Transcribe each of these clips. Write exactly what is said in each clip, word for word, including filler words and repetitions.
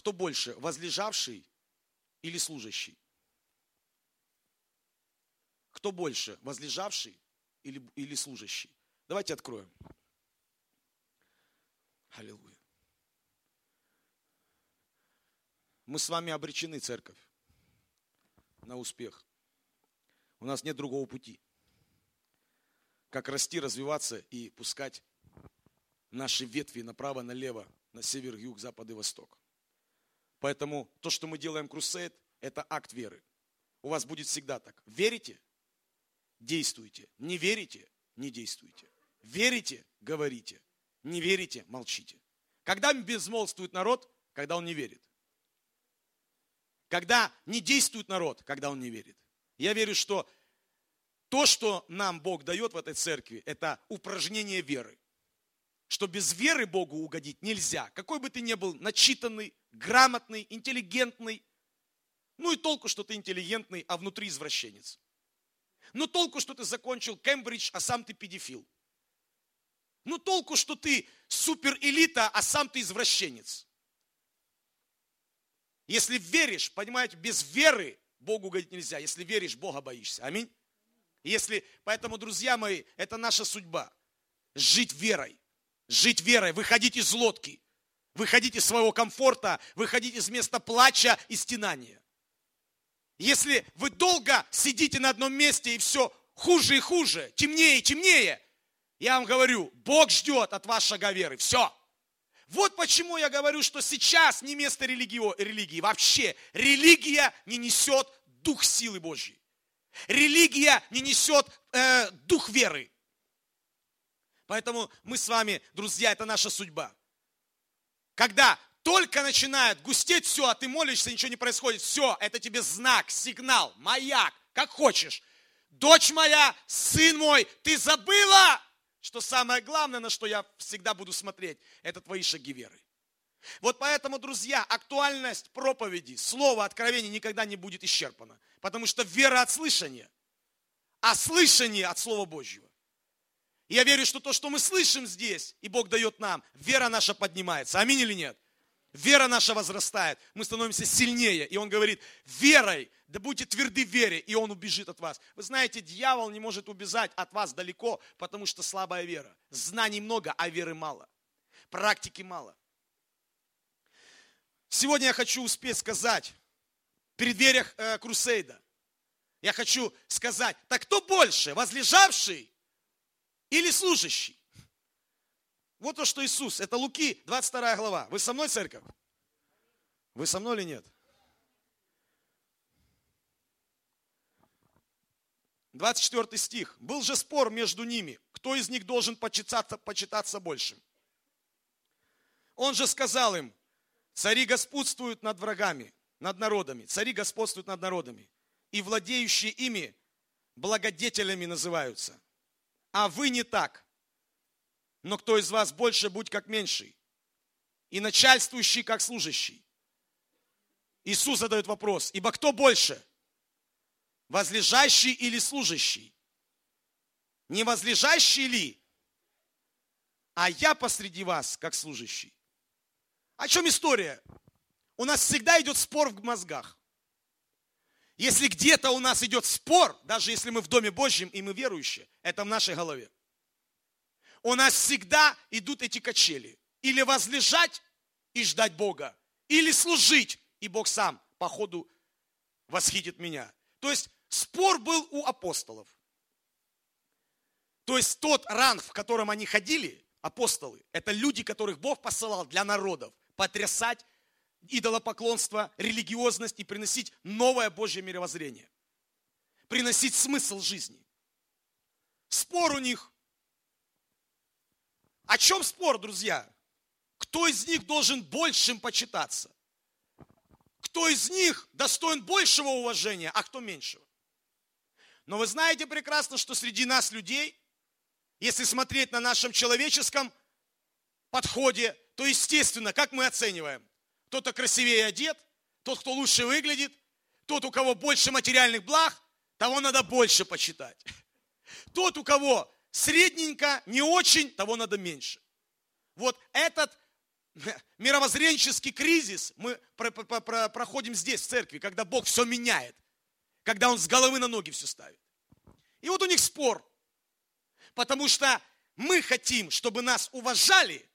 кто больше, возлежавший или служащий? Кто больше, возлежавший или, или служащий? Давайте откроем. Аллилуйя. Мы с вами обречены, церковь, на успех. У нас нет другого пути, как расти, развиваться и пускать наши ветви направо, налево, на север, юг, запад и восток. Поэтому то, что мы делаем Crusade, это акт веры. У вас будет всегда так. Верите? Действуйте. Не верите? Не действуйте. Верите? Говорите. Не верите? Молчите. Когда безмолвствует народ? Когда он не верит. Когда не действует народ? Когда он не верит. Я верю, что то, что нам Бог дает в этой церкви, это упражнение веры. Что без веры Богу угодить нельзя. Какой бы ты ни был начитанный, грамотный, интеллигентный. Ну и толку, что ты интеллигентный, а внутри извращенец. Ну толку, что ты закончил Кембридж, а сам ты педофил. Ну толку, что ты суперэлита, а сам ты извращенец. Если веришь, понимаете, без веры Богу угодить нельзя. Если веришь, Бога боишься. Аминь. Если, поэтому, друзья мои, это наша судьба. Жить верой. Жить верой, выходить из лодки. Выходить из своего комфорта, выходить из места плача и стенания. Если вы долго сидите на одном месте и все хуже и хуже, темнее и темнее, я вам говорю, Бог ждет от вас шага веры. Все. Вот почему я говорю, что сейчас не место религии, религии. Вообще, религия не несет дух силы Божьей. Религия не несет э, дух веры. Поэтому мы с вами, друзья, это наша судьба. Когда только начинает густеть все, а ты молишься, ничего не происходит, все, это тебе знак, сигнал, маяк, как хочешь. Дочь моя, сын мой, ты забыла, что самое главное, на что я всегда буду смотреть, это твои шаги веры. Вот поэтому, друзья, актуальность проповеди, слова, откровения никогда не будет исчерпана. Потому что вера от слышания, а слышание от Слова Божьего. И я верю, что то, что мы слышим здесь, и Бог дает нам, вера наша поднимается. Аминь или нет? Вера наша возрастает, мы становимся сильнее. И Он говорит, верой, да будьте тверды в вере, и Он убежит от вас. Вы знаете, дьявол не может убежать от вас далеко, потому что слабая вера. Знаний много, а веры мало. Практики мало. Сегодня я хочу успеть сказать, в преддвериях э, Крусейда, я хочу сказать, так кто больше, возлежавший или служащий? Вот то, что Иисус, это Луки, двадцать вторая глава. Вы со мной, церковь? Вы со мной или нет? двадцать четвёртый стих. Был же спор между ними, кто из них должен почитаться, почитаться большим. Он же сказал им, цари господствуют над врагами, над народами, цари господствуют над народами, и владеющие ими благодетелями называются. А вы не так. Но кто из вас больше, будь как меньший, и начальствующий, как служащий. Иисус задает вопрос, ибо кто больше? Возлежащий или служащий? Не возлежащий ли? А я посреди вас, как служащий. О чем история? У нас всегда идет спор в мозгах. Если где-то у нас идет спор, даже если мы в Доме Божьем и мы верующие, это в нашей голове. У нас всегда идут эти качели. Или возлежать и ждать Бога, или служить, и Бог сам по ходу восхитит меня. То есть спор был у апостолов. То есть тот ранг, в котором они ходили, апостолы, это люди, которых Бог посылал для народов, потрясать идолопоклонство, религиозность и приносить новое Божье мировоззрение. Приносить смысл жизни. Спор у них. О чем спор, друзья? Кто из них должен большим почитаться? Кто из них достоин большего уважения, а кто меньшего? Но вы знаете прекрасно, что среди нас людей, если смотреть на нашем человеческом подходе, то естественно, как мы оцениваем? Кто-то красивее одет, тот, кто лучше выглядит, тот, у кого больше материальных благ, того надо больше почитать. Тот, у кого средненько, не очень, того надо меньше. Вот этот мировоззренческий кризис мы проходим здесь, в церкви, когда Бог все меняет, когда Он с головы на ноги все ставит. И вот у них спор, потому что мы хотим, чтобы нас уважали,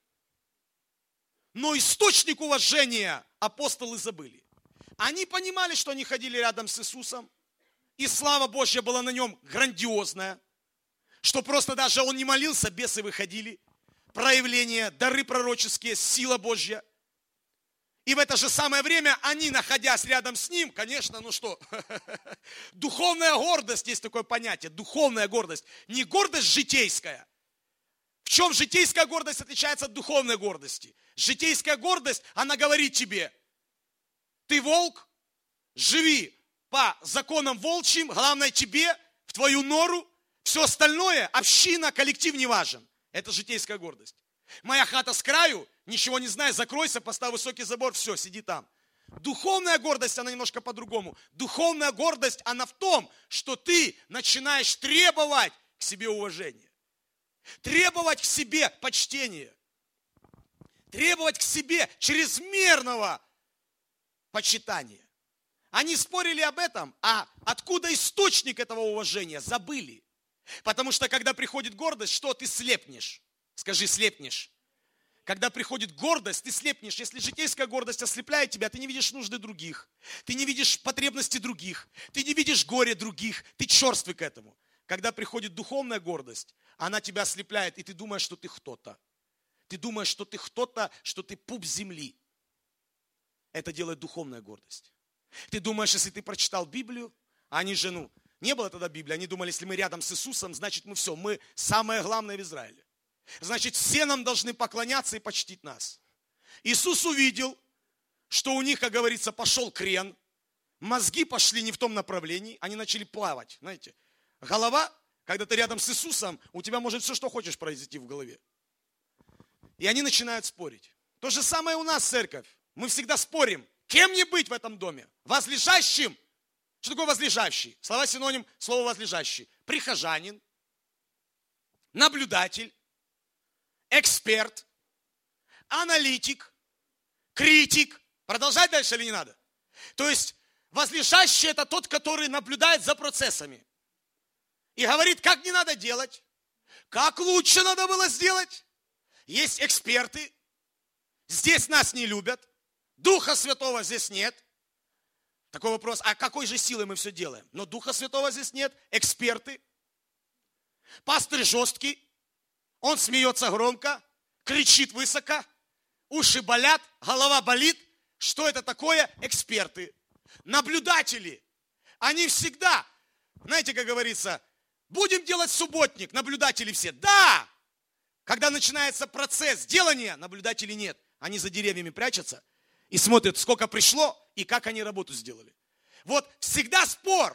но источник уважения апостолы забыли. Они понимали, что они ходили рядом с Иисусом, и слава Божья была на нем грандиозная, что просто даже он не молился, бесы выходили, проявления, дары пророческие, сила Божья. И в это же самое время они, находясь рядом с ним, конечно, ну что, духовная гордость, есть такое понятие, духовная гордость, не гордость житейская. В чем житейская гордость отличается от духовной гордости? Житейская гордость, она говорит тебе, ты волк, живи по законам волчьим, главное тебе, в твою нору, все остальное, община, коллектив не важен. Это житейская гордость. Моя хата с краю, ничего не знаю, закройся, поставь высокий забор, все, сиди там. Духовная гордость, она немножко по-другому. Духовная гордость, она в том, что ты начинаешь требовать к себе уважения. Требовать к себе почтения. Требовать к себе чрезмерного почитания. Они спорили об этом, а откуда источник этого уважения? Забыли. Потому что, когда приходит гордость, что ты слепнешь? Скажи, слепнешь. Когда приходит гордость, ты слепнешь. Если житейская гордость ослепляет тебя, ты не видишь нужды других. Ты не видишь потребности других. Ты не видишь горе других. Ты черствый к этому. Когда приходит духовная гордость, она тебя ослепляет, и ты думаешь, что ты кто-то. Ты думаешь, что ты кто-то, что ты пуп земли. Это делает духовная гордость. Ты думаешь, если ты прочитал Библию, а они же, ну, не было тогда Библии, они думали, если мы рядом с Иисусом, значит мы все, мы самое главное в Израиле. Значит, все нам должны поклоняться и почтить нас. Иисус увидел, что у них, как говорится, пошел крен, мозги пошли не в том направлении, они начали плавать, знаете. Голова, когда ты рядом с Иисусом, у тебя может все, что хочешь, произойти в голове. И они начинают спорить. То же самое у нас, церковь. Мы всегда спорим, кем мне быть в этом доме? Возлежащим? Что такое возлежащий? Слова синоним слова возлежащий. Прихожанин, наблюдатель, эксперт, аналитик, критик. Продолжать дальше или не надо? То есть возлежащий это тот, который наблюдает за процессами. И говорит, как не надо делать, как лучше надо было сделать. Есть эксперты, здесь нас не любят, Духа Святого здесь нет. Такой вопрос, а какой же силой мы все делаем? Но Духа Святого здесь нет, эксперты. Пастырь жесткий, он смеется громко, кричит высоко, уши болят, голова болит. Что это такое? Эксперты. Наблюдатели. Они всегда, знаете, как говорится, будем делать субботник, наблюдатели все. Да! Когда начинается процесс делания, наблюдателей нет. Они за деревьями прячутся и смотрят, сколько пришло и как они работу сделали. Вот всегда спор.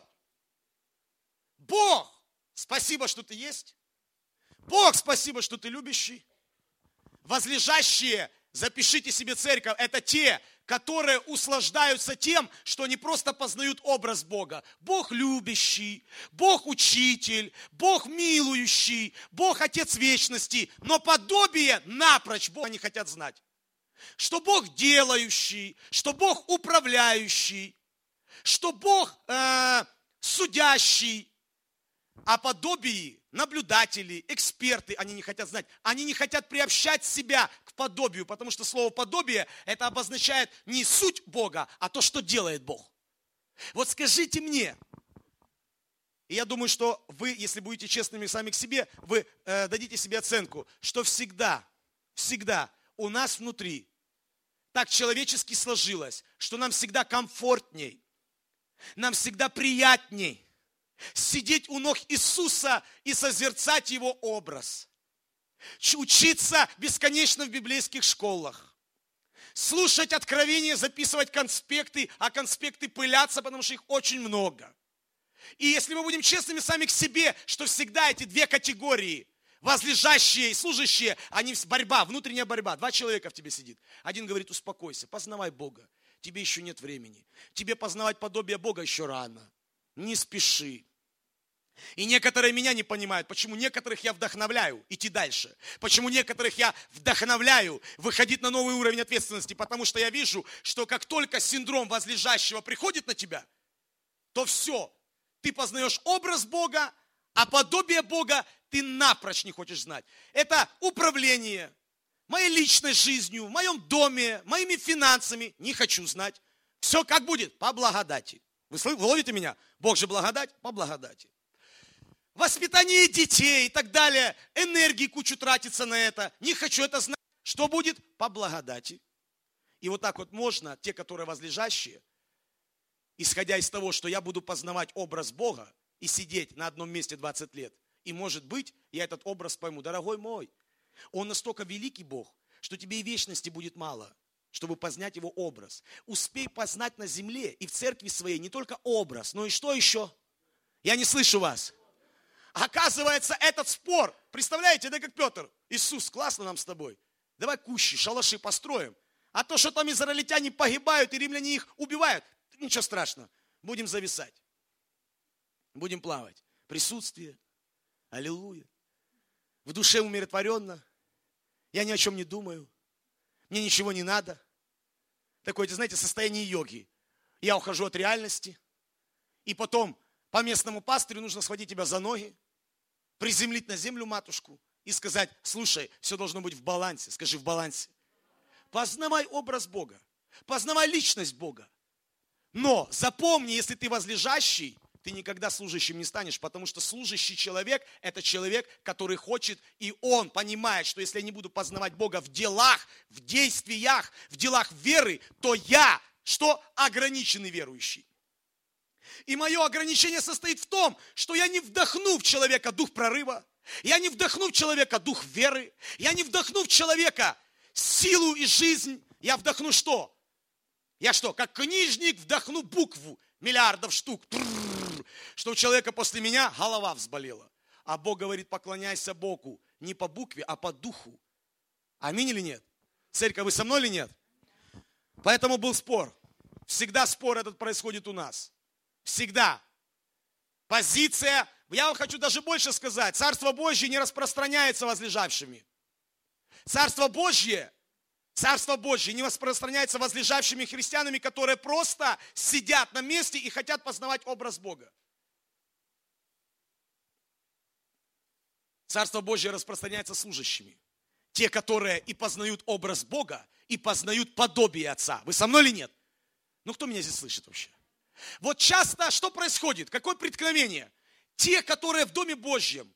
Бог, спасибо, что ты есть. Бог, спасибо, что ты любящий. Возлежащие, запишите себе церковь, это те, которые услаждаются тем, что они просто познают образ Бога. Бог любящий, Бог учитель, Бог милующий, Бог Отец вечности, но подобие напрочь Бога не хотят знать. Что Бог делающий, что Бог управляющий, что Бог э, судящий, а подобие наблюдатели, эксперты, они не хотят знать. Они не хотят приобщать себя к подобию, потому что слово подобие, это обозначает не суть Бога, а то, что делает Бог. Вот скажите мне, и я думаю, что вы, если будете честными сами к себе, вы э, дадите себе оценку, что всегда, всегда у нас внутри так человечески сложилось, что нам всегда комфортней, нам всегда приятней сидеть у ног Иисуса и созерцать Его образ. Учиться бесконечно в библейских школах. Слушать откровения, записывать конспекты, а конспекты пылятся, потому что их очень много. И если мы будем честными сами к себе, что всегда эти две категории, возлежащие и служащие, они борьба, внутренняя борьба. Два человека в тебе сидит. Один говорит, успокойся, познавай Бога. Тебе еще нет времени. Тебе познавать подобие Бога еще рано. Не спеши. И некоторые меня не понимают, почему некоторых я вдохновляю идти дальше. Почему некоторых я вдохновляю выходить на новый уровень ответственности. Потому что я вижу, что как только синдром возлежащего приходит на тебя, то все, ты познаешь образ Бога, а подобие Бога ты напрочь не хочешь знать. Это управление моей личной жизнью, в моем доме, моими финансами. Не хочу знать. Все как будет? По благодати. Вы ловите меня? Бог же благодать? По благодати. Воспитание детей и так далее. Энергии кучу тратится на это. Не хочу это знать. Что будет? По благодати. И вот так вот можно, те, которые возлежащие, исходя из того, что я буду познавать образ Бога и сидеть на одном месте двадцать лет, и может быть, я этот образ пойму. Дорогой мой, Он настолько великий Бог, что тебе и вечности будет мало, чтобы познать Его образ. Успей познать на земле и в церкви своей не только образ, но и что еще? Я не слышу вас. Оказывается, этот спор, представляете, да как Петр, Иисус, классно нам с тобой, давай кущи, шалаши построим, а то, что там израильтяне погибают и римляне их убивают, ничего страшного, будем зависать, будем плавать, присутствие, аллилуйя, в душе умиротворенно, я ни о чем не думаю, мне ничего не надо, такое, знаете, состояние йоги, я ухожу от реальности, и потом по местному пастырю нужно схватить тебя за ноги, приземлить на землю матушку и сказать: слушай, все должно быть в балансе. Скажи: в балансе. Познавай образ Бога, познавай личность Бога. Но запомни, если ты возлежащий, ты никогда служащим не станешь, потому что служащий человек – это человек, который хочет, и он понимает, что если я не буду познавать Бога в делах, в действиях, в делах веры, то я, что ограниченный верующий. И мое ограничение состоит в том, что я не вдохну в человека дух прорыва, я не вдохну в человека дух веры, я не вдохну в человека силу и жизнь. Я вдохну что? Я что, как книжник вдохну букву миллиардов штук, что у человека после меня голова взболела. А Бог говорит: поклоняйся Богу не по букве, а по духу. Аминь или нет? Церковь, вы со мной или нет? Поэтому был спор. Всегда спор этот происходит у нас. Всегда. Позиция, я вам хочу даже больше сказать, Царство Божье не распространяется возлежавшими. Царство Божье, Царство Божье не распространяется возлежавшими христианами, которые просто сидят на месте и хотят познавать образ Бога. Царство Божье распространяется служащими. Те, которые и познают образ Бога, и познают подобие Отца. Вы со мной или нет? Ну, кто меня здесь слышит вообще? Вот часто что происходит? Какое преткновение? Те, которые в Доме Божьем,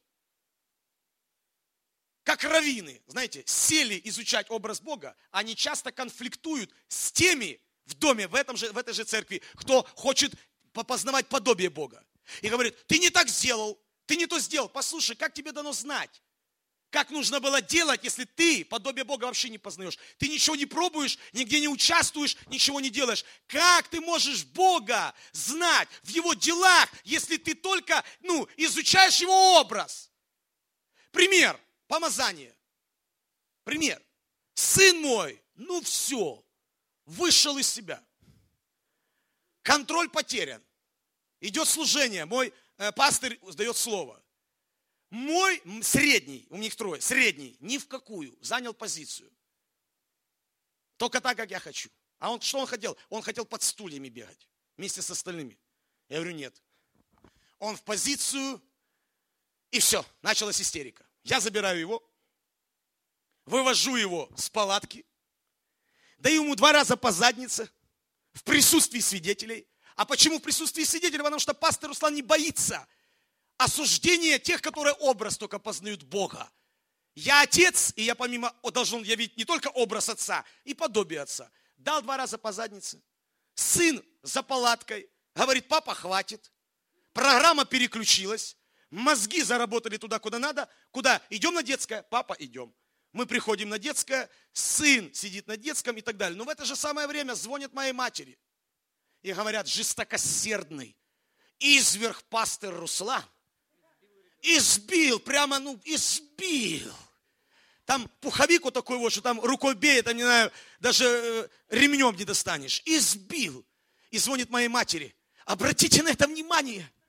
как раввины, знаете, сели изучать образ Бога, они часто конфликтуют с теми в доме, в, этом же, в этой же церкви, кто хочет познавать подобие Бога. И говорит: ты не так сделал, ты не то сделал. Послушай, как тебе дано знать? Как нужно было делать, если ты подобие Бога вообще не познаешь? Ты ничего не пробуешь, нигде не участвуешь, ничего не делаешь. Как ты можешь Бога знать в Его делах, если ты только, ну, изучаешь Его образ? Пример. Помазание. Пример. Сын мой, ну все, вышел из себя. Контроль потерян. Идет служение, мой э, пастырь дает слово. Мой средний, у них трое, средний, ни в какую, занял позицию. Только так, как я хочу. А он что он хотел? Он хотел под стульями бегать, вместе с остальными. Я говорю: нет. Он в позицию, и все, началась истерика. Я забираю его, вывожу его с палатки, даю ему два раза по заднице, в присутствии свидетелей. А почему в присутствии свидетелей? Потому что пастор Руслан не боится осуждение тех, которые образ только познают Бога. Я отец, и я помимо должен явить не только образ отца, и подобие отца. Дал два раза по заднице. Сын за палаткой говорит: папа, хватит. Программа переключилась. Мозги заработали туда, куда надо. Куда? Идем на детское? Папа, идем. Мы приходим на детское, сын сидит на детском и так далее. Но в это же самое время звонят моей матери. И говорят: жестокосердный изверг пастор Руслан избил, прямо, ну, избил. Там пуховик вот такой вот, что там рукой бей, там, не знаю, даже э, ремнем не достанешь. Избил. И звонит моей матери: обратите на это внимание.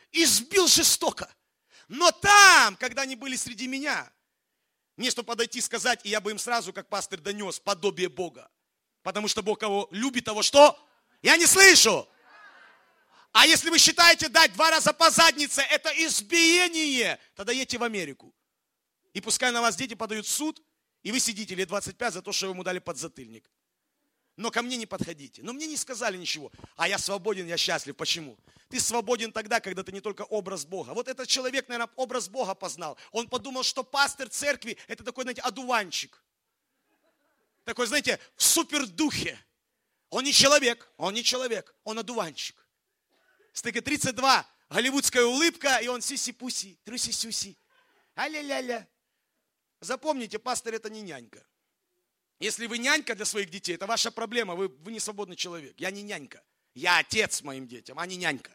избил жестоко. Но там, когда они были среди меня, мне что подойти сказать, и я бы им сразу, как пастырь, донес подобие Бога. Потому что Бог кого любит, того что? Я не слышу. А если вы считаете дать два раза по заднице, это избиение, тогда едьте в Америку. И пускай на вас дети подают в суд, и вы сидите лет двадцать пять за то, что вы ему дали подзатыльник. Но ко мне не подходите. Но мне не сказали ничего. А я свободен, я счастлив. Почему? Ты свободен тогда, когда ты не только образ Бога. Вот этот человек, наверное, образ Бога познал. Он подумал, что пастырь церкви – это такой, знаете, одуванчик. Такой, знаете, в супердухе. Он не человек, он не человек, он одуванчик. Стыка тридцать два, голливудская улыбка, и он сюси-пуси, трюси-сюси. А-ля-ля-ля. Запомните, пастырь – это не нянька. Если вы нянька для своих детей, это ваша проблема, вы, вы не свободный человек. Я не нянька, я отец моим детям, а не нянька.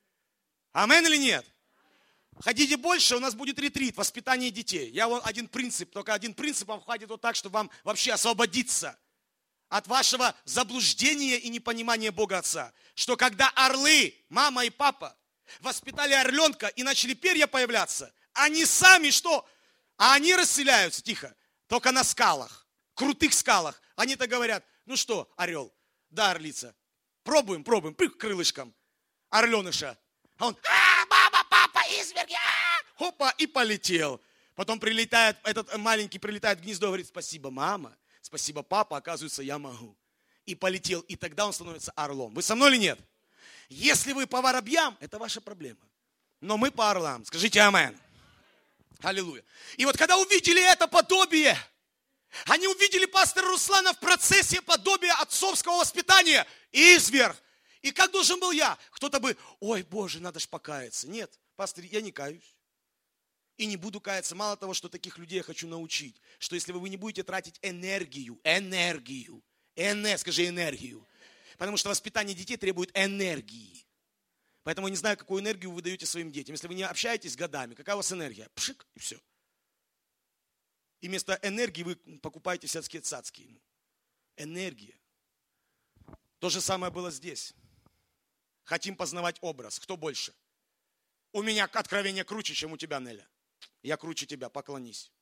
Амен или нет? Хотите больше, у нас будет ретрит, воспитание детей. Я вот один принцип, только один принцип вам хватит вот так, чтобы вам вообще освободиться от вашего заблуждения и непонимания Бога Отца. Что когда орлы, мама и папа, воспитали орленка и начали перья появляться, они сами что? А они расселяются, тихо, только на скалах, крутых скалах. Они-то говорят, ну что, орел, да, орлица, пробуем, пробуем, прыг крылышком, орленыша. А он, а, мама, папа, изверги, а! Хопа, и полетел. Потом прилетает, этот маленький прилетает в гнездо и говорит, спасибо, мама, спасибо, папа, оказывается, я могу. И полетел, и тогда он становится орлом. Вы со мной или нет? Если вы по воробьям, это ваша проблема. Но мы по орлам. Скажите амен. Аллилуйя. И вот когда увидели это подобие, они увидели пастора Руслана в процессе подобия отцовского воспитания. Изверг. И как должен был я? Кто-то бы, ой, Боже, надо ж покаяться. Нет, пастор, я не каюсь. И не буду каяться. Мало того, что таких людей я хочу научить, что если вы не будете тратить энергию, энергию, энергию, скажи энергию, потому что воспитание детей требует энергии. Поэтому я не знаю, какую энергию вы даете своим детям. Если вы не общаетесь годами, какая у вас энергия? Пшик, и все. И вместо энергии вы покупаете всякие цацки. Энергия. То же самое было здесь. Хотим познавать образ. Кто больше? У меня откровение круче, чем у тебя, Неля. Я круче тебя, поклонись.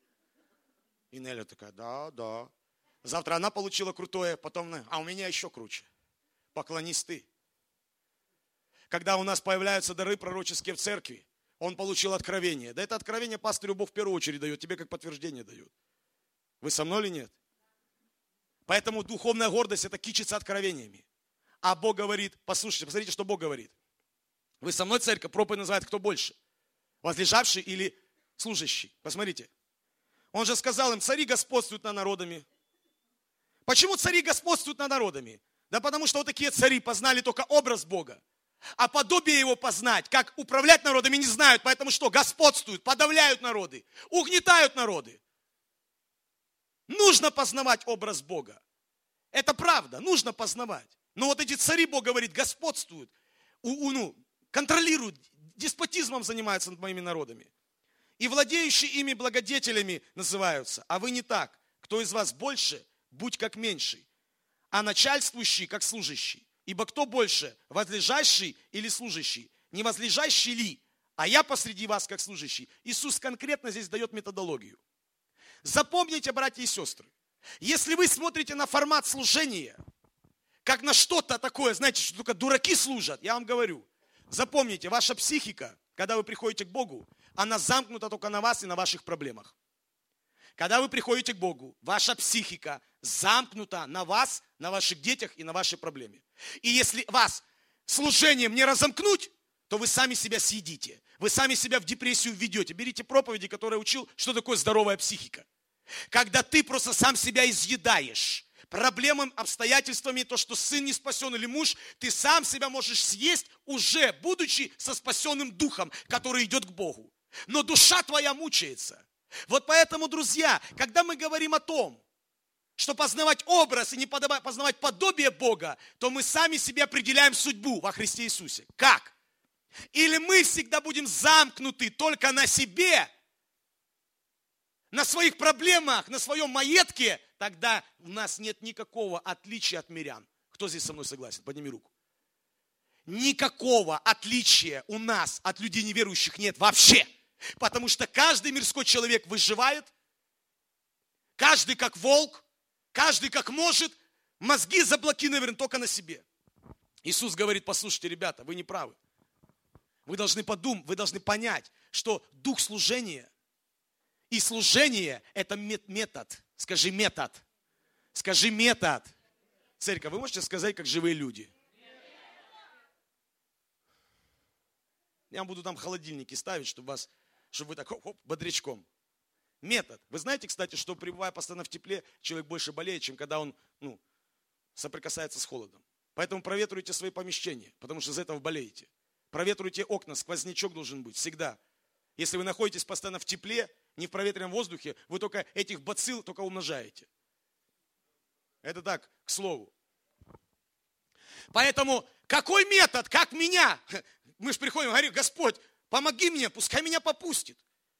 И Неля такая, да, да. Завтра она получила крутое, потом, а у меня еще круче. Поклонись ты. Когда у нас появляются дары пророческие в церкви, он получил откровение. Да это откровение пастырю Бог в первую очередь дает, тебе как подтверждение дает. Вы со мной или нет? Поэтому духовная гордость – это кичиться откровениями. А Бог говорит, послушайте, посмотрите, что Бог говорит. Вы со мной, церковь, проповедь называет кто больше? Возлежавший или служащий? Посмотрите. Он же сказал им, цари господствуют над народами. Почему цари господствуют над народами? Да потому что вот такие цари познали только образ Бога. А подобие его познать, как управлять народами, не знают. Поэтому что? Господствуют, подавляют народы, угнетают народы. Нужно познавать образ Бога. Это правда, нужно познавать. Но вот эти цари, Бог говорит, господствуют, у, у, ну, контролируют, деспотизмом занимаются над моими народами. И владеющие ими благодетелями называются. А вы не так. Кто из вас больше, будь как меньший. А начальствующий, как служащий. Ибо кто больше, возлежащий или служащий? Не возлежащий ли? А я посреди вас, как служащий. Иисус конкретно здесь дает методологию. Запомните, братья и сестры, если вы смотрите на формат служения, как на что-то такое, знаете, что только дураки служат, я вам говорю, запомните, ваша психика, когда вы приходите к Богу, она замкнута только на вас и на ваших проблемах. Когда вы приходите к Богу, ваша психика замкнута на вас, на ваших детях и на вашей проблеме. И если вас служением не разомкнуть, то вы сами себя съедите. Вы сами себя в депрессию введете. Берите проповеди, которые учил, что такое здоровая психика. Когда ты просто сам себя изъедаешь проблемами, обстоятельствами, то, что сын не спасен или муж, ты сам себя можешь съесть, уже будучи со спасенным духом, который идет к Богу. Но душа твоя мучается. Вот поэтому, друзья, когда мы говорим о том, что познавать образ и не познавать подобие Бога, то мы сами себе определяем судьбу во Христе Иисусе. Как? Или мы всегда будем замкнуты только на себе, на своих проблемах, на своем маетке, тогда у нас нет никакого отличия от мирян. Кто здесь со мной согласен? Подними руку. никакого отличия у нас от людей неверующих нет вообще. Потому что каждый мирской человек выживает, каждый как волк, каждый как может, мозги заблокированы только на себе. Иисус говорит: послушайте, ребята, вы не правы. Вы должны подумать, вы должны понять, что дух служения и служение – это метод. Скажи метод. Скажи метод. Церковь, вы можете сказать, как живые люди? Я буду там холодильники ставить, чтобы, вас, чтобы вы так хоп-хоп, бодрячком. Метод. Вы знаете, кстати, что пребывая постоянно в тепле, человек больше болеет, чем когда он ну, соприкасается с холодом. Поэтому проветруйте свои помещения, потому что из-за этого болеете. Проветруйте окна, сквознячок должен быть всегда. Если вы находитесь постоянно в тепле, не в проветренном воздухе, вы только этих бацилл только умножаете. Это так, к слову. Поэтому какой метод, как меня? Мы же приходим и говорим: Господь, помоги мне, пускай меня попустит.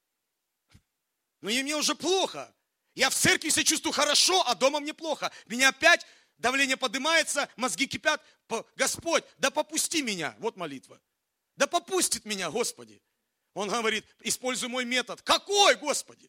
Но мне уже плохо. Я в церкви себя чувствую хорошо, а дома мне плохо. Меня опять давление поднимается, мозги кипят. Господь, да попусти меня. Вот молитва. Да попустит меня, Господи. Он говорит: используй мой метод. Какой, Господи?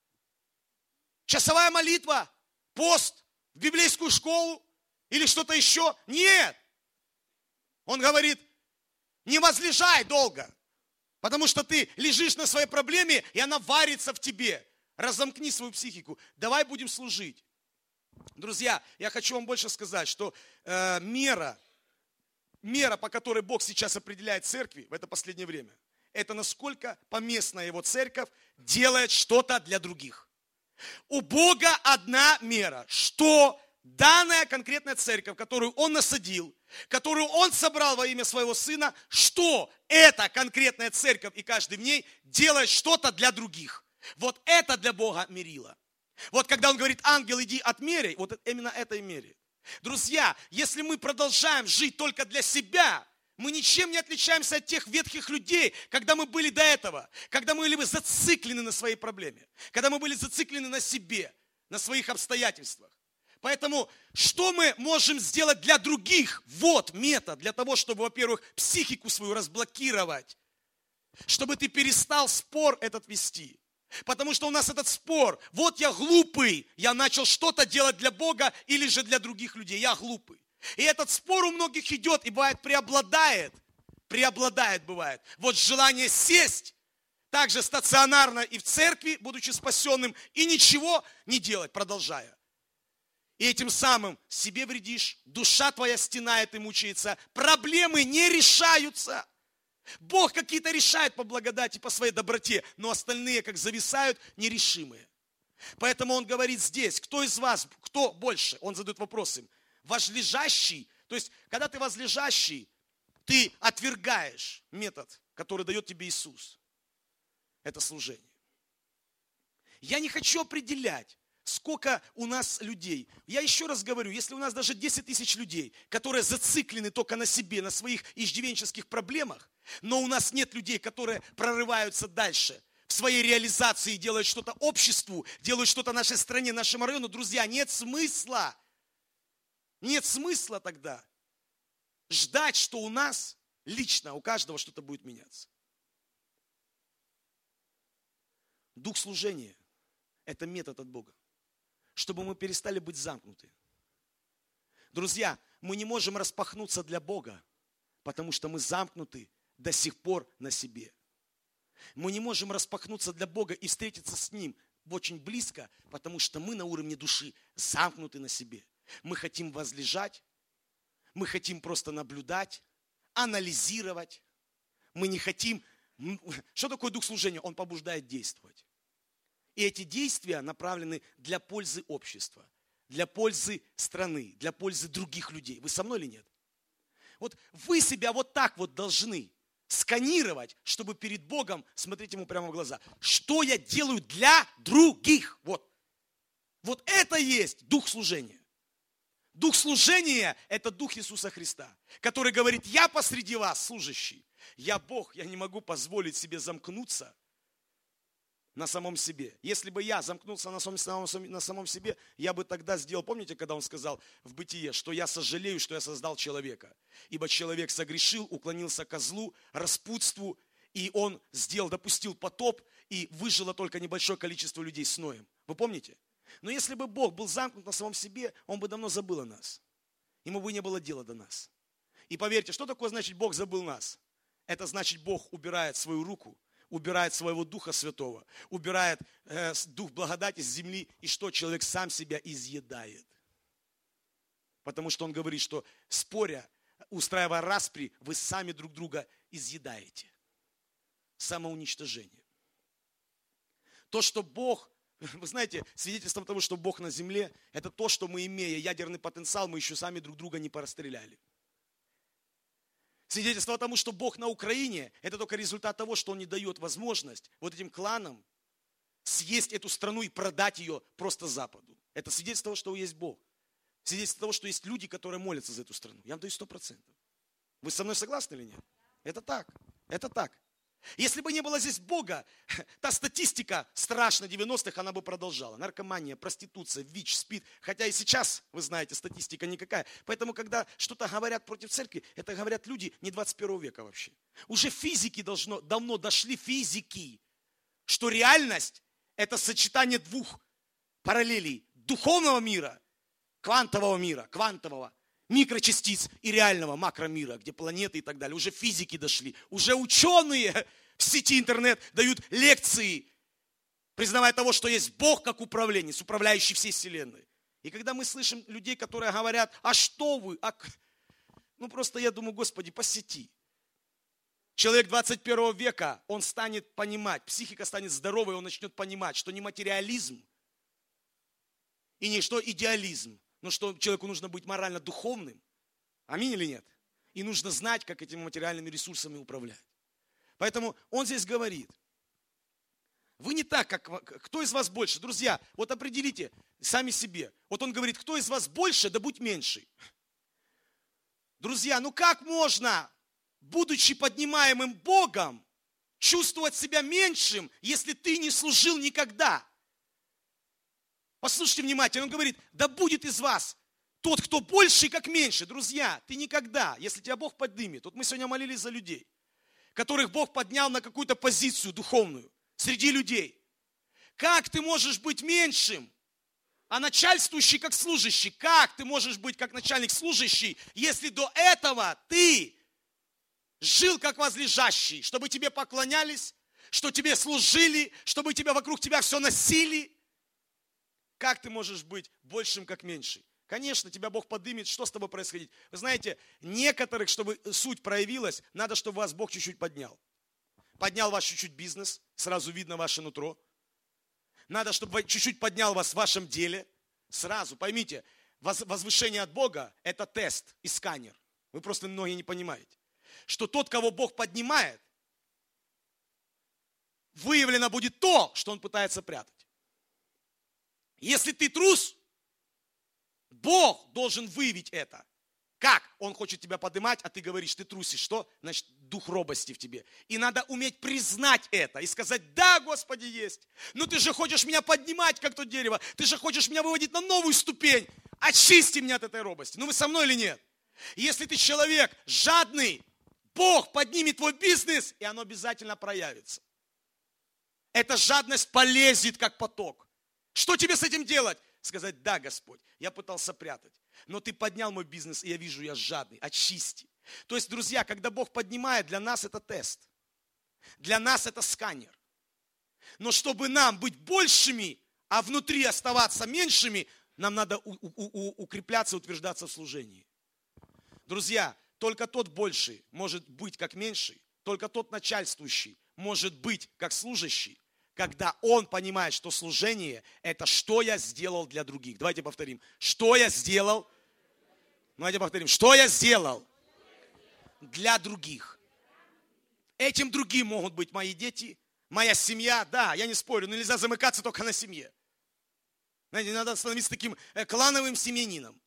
Часовая молитва, пост, в библейскую школу или что-то еще? Нет. Он говорит: не возлежай долго, потому что ты лежишь на своей проблеме, и она варится в тебе. Разомкни свою психику. Давай будем служить. Друзья, я хочу вам больше сказать, что э, мера, мера, по которой Бог сейчас определяет церкви в это последнее время, это насколько поместная его церковь делает что-то для других. У Бога одна мера, что данная конкретная церковь, которую Он насадил, которую Он собрал во имя Своего Сына, что эта конкретная церковь и каждый в ней делает что-то для других. Вот это для Бога мерило. Вот когда Он говорит: ангел, иди отмеряй, вот именно это и меряет. Друзья, если мы продолжаем жить только для себя, мы ничем не отличаемся от тех ветхих людей, когда мы были до этого, когда мы были зациклены на своей проблеме, когда мы были зациклены на себе, на своих обстоятельствах. Поэтому, что мы можем сделать для других? Вот метод для того, чтобы, во-первых, психику свою разблокировать, чтобы ты перестал спор этот вести. Потому что у нас этот спор: вот я глупый, я начал что-то делать для Бога или же для других людей, я глупый. И этот спор у многих идет и бывает преобладает, преобладает бывает. Вот желание сесть также стационарно и в церкви, будучи спасенным, и ничего не делать, продолжая. И этим самым себе вредишь, душа твоя стенает и мучается, проблемы не решаются. Бог какие-то решает по благодати, по своей доброте, но остальные как зависают, нерешимые. Поэтому Он говорит здесь: кто из вас, кто больше? Он задает вопрос им. Возлежащий, то есть, когда ты возлежащий, ты отвергаешь метод, который дает тебе Иисус. Это служение. Я не хочу определять, сколько у нас людей. Я еще раз говорю, если у нас даже десять тысяч людей, которые зациклены только на себе, на своих иждивенческих проблемах, но у нас нет людей, которые прорываются дальше в своей реализации, делают что-то обществу, делают что-то нашей стране, нашему району, друзья, нет смысла. Нет смысла тогда ждать, что у нас лично, у каждого что-то будет меняться. Дух служения – это метод от Бога, чтобы мы перестали быть замкнуты. Друзья, мы не можем распахнуться для Бога, потому что мы замкнуты до сих пор на себе. Мы не можем распахнуться для Бога и встретиться с Ним очень близко, потому что мы на уровне души замкнуты на себе. Мы хотим возлежать, мы хотим просто наблюдать, анализировать. Мы не хотим... Что такое дух служения? Он побуждает действовать. И эти действия направлены для пользы общества, для пользы страны, для пользы других людей. Вы со мной или нет? Вот вы себя вот так вот должны сканировать, чтобы перед Богом смотреть Ему прямо в глаза. Что я делаю для других? Вот. Вот это и есть дух служения. Дух служения – это дух Иисуса Христа, который говорит: я посреди вас, служащий. Я Бог, я не могу позволить себе замкнуться на самом себе. Если бы я замкнулся на самом, на самом себе, я бы тогда сделал, помните, когда он сказал в Бытие, что я сожалею, что я создал человека. Ибо человек согрешил, уклонился к козлу, распутству, и он сделал, допустил потоп, и выжило только небольшое количество людей с Ноем. Вы помните? Но если бы Бог был замкнут на самом себе, Он бы давно забыл о нас. Ему бы не было дела до нас. И поверьте, что такое значит Бог забыл нас? Это значит, Бог убирает свою руку, убирает своего Духа Святого, убирает э, Дух благодати с земли, и что человек сам себя изъедает. Потому что Он говорит, что споря, устраивая распри, вы сами друг друга изъедаете. Самоуничтожение. То, что Бог, вы знаете, свидетельством того, что Бог на земле, это то, что мы, имея ядерный потенциал, мы еще сами друг друга не порастреляли. Свидетельство тому, что Бог на Украине, это только результат того, что Он не дает возможность вот этим кланам съесть эту страну и продать ее просто Западу. Это свидетельство того, что есть Бог. Свидетельство того, что есть люди, которые молятся за эту страну. Я вам даю сто процентов. Вы со мной согласны или нет? Это так. Это так. Если бы не было здесь Бога, та статистика страшно девяностых, она бы продолжала. Наркомания, проституция, ВИЧ, СПИД. Хотя и сейчас, вы знаете, статистика никакая. Поэтому, когда что-то говорят против церкви, это говорят люди не двадцать первого века вообще. Уже физики должно, давно дошли, физики, что реальность – это сочетание двух параллелей. Духовного мира, квантового мира, квантового, микрочастиц и реального макромира, где планеты и так далее. Уже физики дошли. Уже ученые в сети интернет дают лекции, признавая того, что есть Бог как управленец, управляющий всей вселенной. И когда мы слышим людей, которые говорят, а что вы? А... Ну просто я думаю, Господи, посети. Человек двадцать первого века, он станет понимать, психика станет здоровой, он начнет понимать, что не материализм и не что идеализм, но что человеку нужно быть морально духовным. Аминь или нет? И нужно знать, как этими материальными ресурсами управлять. Поэтому он здесь говорит, вы не так, как... Кто из вас больше? Друзья, вот определите сами себе. Вот он говорит, кто из вас больше, да будь меньший. Друзья, ну как можно, будучи поднимаемым Богом, чувствовать себя меньшим, если ты не служил никогда? Послушайте внимательно, он говорит, да будет из вас тот, кто больше, как меньше. Друзья, ты никогда, если тебя Бог поднимет, вот мы сегодня молились за людей, которых Бог поднял на какую-то позицию духовную среди людей. Как ты можешь быть меньшим, а начальствующий как служащий? Как ты можешь быть как начальник служащий, если до этого ты жил как возлежащий, чтобы тебе поклонялись, что тебе служили, чтобы тебя вокруг тебя все носили? Как ты можешь быть большим, как меньший? Конечно, тебя Бог поднимет, что с тобой происходит? Вы знаете, некоторых, чтобы суть проявилась, надо, чтобы вас Бог чуть-чуть поднял. Поднял ваш чуть-чуть бизнес, сразу видно ваше нутро. Надо, чтобы чуть-чуть поднял вас в вашем деле. Сразу, поймите, возвышение от Бога – это тест и сканер. Вы просто многие не понимаете. Что тот, кого Бог поднимает, выявлено будет то, что Он пытается прятать. Если ты трус, Бог должен выявить это. Как? Он хочет тебя поднимать, а ты говоришь, ты трусишь. Что? Значит, дух робости в тебе. И надо уметь признать это и сказать, да, Господи, есть. Но ты же хочешь меня поднимать, как то дерево. Ты же хочешь меня выводить на новую ступень. Очисти меня от этой робости. Ну вы со мной или нет? Если ты человек жадный, Бог поднимет твой бизнес, и оно обязательно проявится. Эта жадность полезет, как поток. Что тебе с этим делать? Сказать, да, Господь, я пытался прятать, но Ты поднял мой бизнес, и я вижу, я жадный, очисти. То есть, друзья, когда Бог поднимает, для нас это тест. Для нас это сканер. Но чтобы нам быть большими, а внутри оставаться меньшими, нам надо у- у- у- укрепляться, утверждаться в служении. Друзья, только тот больший может быть как меньший, только тот начальствующий может быть как служащий, когда он понимает, что служение – это что я сделал для других. Давайте повторим. Что я сделал? Давайте повторим. Что я сделал для других? Этим другим могут быть мои дети, моя семья. Да, я не спорю, но нельзя замыкаться только на семье. Знаете, надо становиться таким клановым семьянином.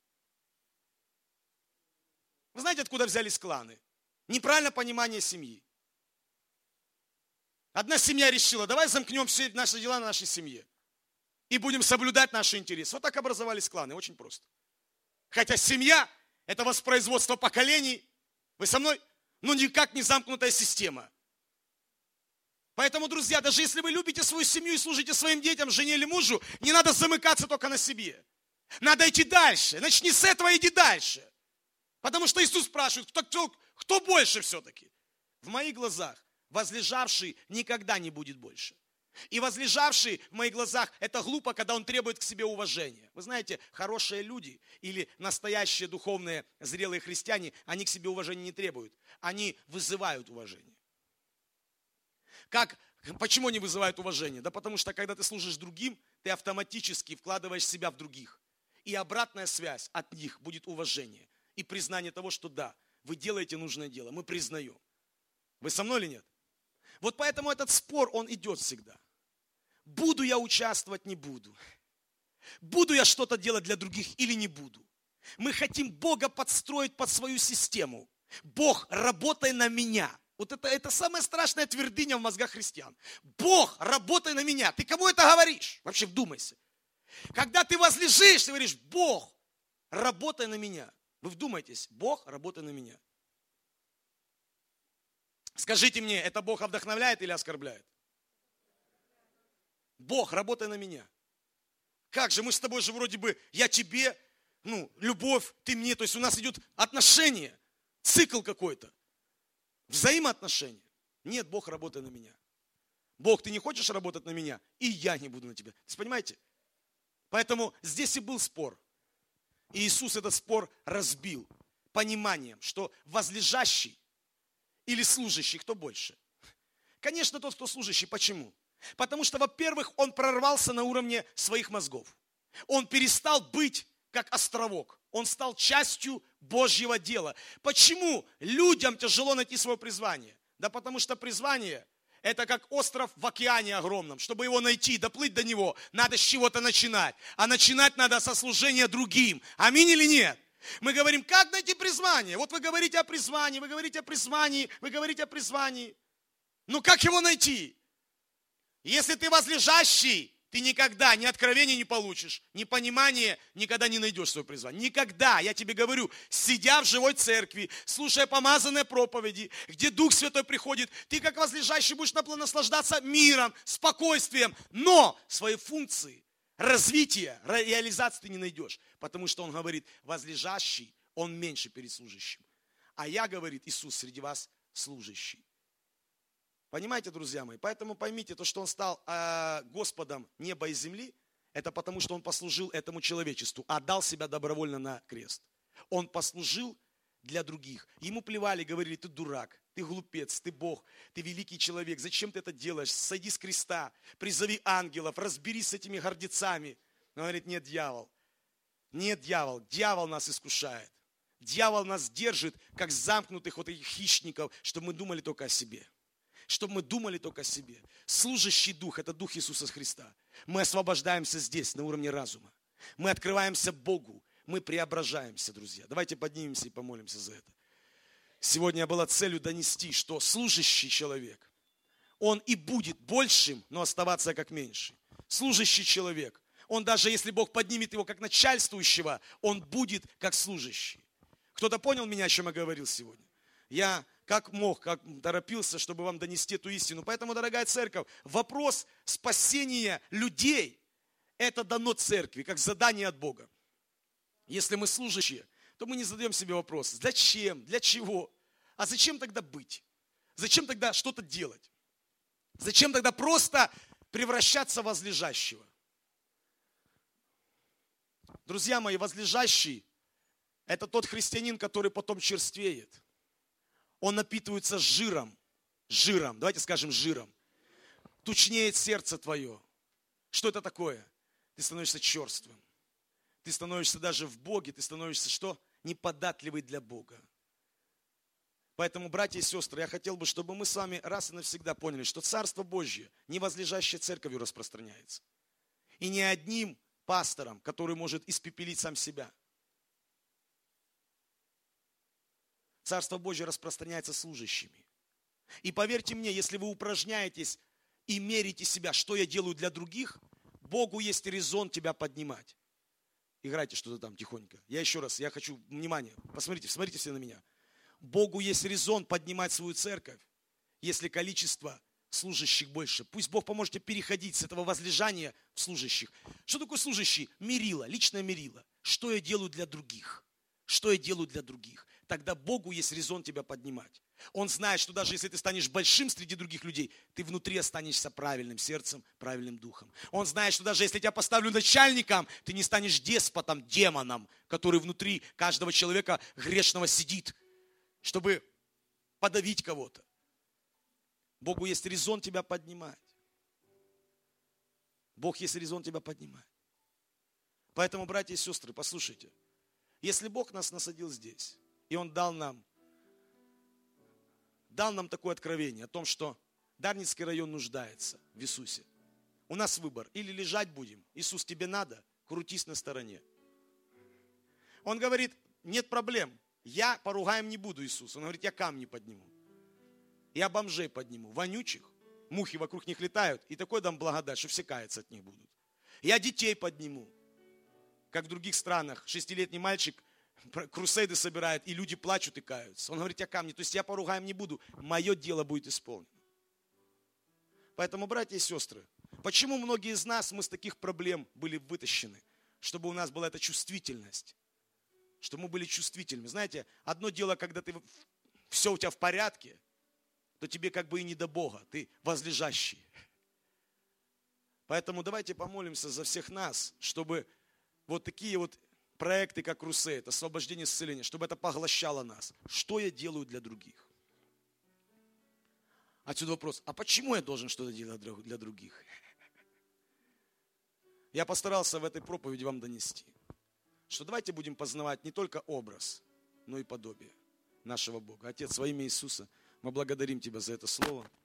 Вы знаете, откуда взялись кланы? Неправильное понимание семьи. Одна семья решила, давай замкнем все наши дела на нашей семье. И будем соблюдать наши интересы. Вот так образовались кланы, очень просто. Хотя семья – это воспроизводство поколений. Вы со мной? Ну, никак не замкнутая система. Поэтому, друзья, даже если вы любите свою семью и служите своим детям, жене или мужу, не надо замыкаться только на себе. Надо идти дальше. Начни с этого, иди дальше. Потому что Иисус спрашивает, кто, кто, кто больше все-таки? В моих глазах возлежавший никогда не будет больше. И возлежавший в моих глазах, это глупо, когда он требует к себе уважения. Вы знаете, хорошие люди или настоящие духовные зрелые христиане, они к себе уважения не требуют. Они вызывают уважение. Как, почему они вызывают уважение? Да потому что, когда ты служишь другим, ты автоматически вкладываешь себя в других. И обратная связь от них будет уважение. И признание того, что да, вы делаете нужное дело. Мы признаем. Вы со мной или нет? Вот поэтому этот спор, он идет всегда. Буду я участвовать, не буду. Буду я что-то делать для других или не буду. Мы хотим Бога подстроить под свою систему. Бог, работай на меня. Вот это, это самая страшная твердыня в мозгах христиан. Бог, работай на меня. Ты кому это говоришь? Вообще вдумайся. Когда ты возлежишь, ты говоришь, Бог, работай на меня. Вы вдумайтесь, Бог, работай на меня. Скажите мне, это Бога вдохновляет или оскорбляет? Бог, работай на меня. Как же, мы с тобой же вроде бы, я тебе, ну, любовь, ты мне. То есть у нас идет отношение, цикл какой-то. Взаимоотношения. Нет, Бог, работай на меня. Бог, ты не хочешь работать на меня, и я не буду на тебя. То есть, понимаете? Поэтому здесь и был спор. И Иисус этот спор разбил пониманием, что возлежащий или служащий, кто больше? Конечно, тот, кто служащий. Почему? Потому что, во-первых, он прорвался на уровне своих мозгов. Он перестал быть как островок. Он стал частью Божьего дела. Почему людям тяжело найти свое призвание? Да потому что призвание – это как остров в океане огромном. Чтобы его найти, доплыть до него, надо с чего-то начинать. А начинать надо со служения другим. Аминь или нет? Мы говорим, как найти призвание? Вот вы говорите о призвании, вы говорите о призвании, вы говорите о призвании. Ну как его найти? Если ты возлежащий, ты никогда ни откровения не получишь, ни понимания, никогда не найдешь свое призвание. Никогда, я тебе говорю, сидя в живой церкви, слушая помазанные проповеди, где Дух Святой приходит, ты как возлежащий будешь наслаждаться миром, спокойствием, но своей функции, развития, реализации ты не найдешь. Потому что Он говорит, возлежащий, он меньше перед служащим. А я, говорит Иисус, среди вас служащий. Понимаете, друзья мои? Поэтому поймите, то, что Он стал э, Господом неба и земли, это потому, что Он послужил этому человечеству, отдал себя добровольно на крест. Он послужил для других. Ему плевали, говорили, ты дурак, ты глупец, ты Бог, ты великий человек, зачем ты это делаешь? Сойди с креста, призови ангелов, разберись с этими гордецами. Он говорит, нет, дьявол, нет, дьявол, дьявол нас искушает. Дьявол нас держит, как замкнутых вот этих хищников, чтобы мы думали только о себе. Чтобы мы думали только о себе. Служащий дух – это дух Иисуса Христа. Мы освобождаемся здесь, на уровне разума. Мы открываемся Богу. Мы преображаемся, друзья. Давайте поднимемся и помолимся за это. Сегодня была целью донести, что служащий человек, он и будет большим, но оставаться как меньший. Служащий человек, он даже если Бог поднимет его как начальствующего, он будет как служащий. Кто-то понял меня, о чем я говорил сегодня? Я как мог, как торопился, чтобы вам донести эту истину. Поэтому, дорогая церковь, вопрос спасения людей, это дано церкви, как задание от Бога. Если мы служащие, то мы не задаем себе вопрос, зачем, для чего, а зачем тогда быть? Зачем тогда что-то делать? Зачем тогда просто превращаться в возлежащего? Друзья мои, возлежащий – это тот христианин, который потом черствеет. Он напитывается жиром, жиром, давайте скажем жиром. Тучнеет сердце твое. Что это такое? Ты становишься черствым. Ты становишься даже в Боге, ты становишься что? Неподатливый для Бога. Поэтому, братья и сестры, я хотел бы, чтобы мы с вами раз и навсегда поняли, что Царство Божье не возлежащее церковью распространяется. И не одним пастором, который может испепелить сам себя. Царство Божье распространяется служащими. И поверьте мне, если вы упражняетесь и мерите себя, что я делаю для других, Богу есть резон тебя поднимать. Играйте что-то там тихонько. Я еще раз, я хочу, внимание, посмотрите, смотрите все на меня. Богу есть резон поднимать свою церковь, если количество служащих больше. Пусть Бог поможет тебе переходить с этого возлежания в служащих. Что такое служащий? Мерило, личное мерило. Что я делаю для других? Что я делаю для других? Тогда Богу есть резон тебя поднимать. Он знает, что даже если ты станешь большим среди других людей, ты внутри останешься правильным сердцем, правильным духом. Он знает, что даже если я тебя поставлю начальником, ты не станешь деспотом, демоном, который внутри каждого человека грешного сидит, чтобы подавить кого-то. Богу есть резон тебя поднимать. Бог есть резон тебя поднимать. Поэтому, братья и сестры, послушайте. Если Бог нас насадил здесь, и Он дал нам, дал нам такое откровение о том, что Дарницкий район нуждается в Иисусе. У нас выбор. Или лежать будем. Иисус, тебе надо, крутись на стороне. Он говорит, нет проблем. Я поругаем не буду Иисуса. Он говорит, я камни подниму. Я бомжей подниму, вонючих. Мухи вокруг них летают. И такой дам благодать, что все каяться от них будут. Я детей подниму. Как в других странах. Шестилетний мальчик крусейды собирает, и люди плачут и каются. Он говорит, я камни. То есть я поругаем не буду. Мое дело будет исполнено. Поэтому, братья и сестры, почему многие из нас, мы с таких проблем были вытащены? Чтобы у нас была эта чувствительность. Чтобы мы были чувствительными. Знаете, одно дело, когда ты, все у тебя в порядке, то тебе как бы и не до Бога, ты возлежащий. Поэтому давайте помолимся за всех нас, чтобы вот такие вот проекты, как Крусейд, освобождение, исцеление, чтобы это поглощало нас. Что я делаю для других? Отсюда вопрос, а почему я должен что-то делать для других? Я постарался в этой проповеди вам донести, что давайте будем познавать не только образ, но и подобие нашего Бога. Отец, во имя Иисуса, мы благодарим Тебя за это слово.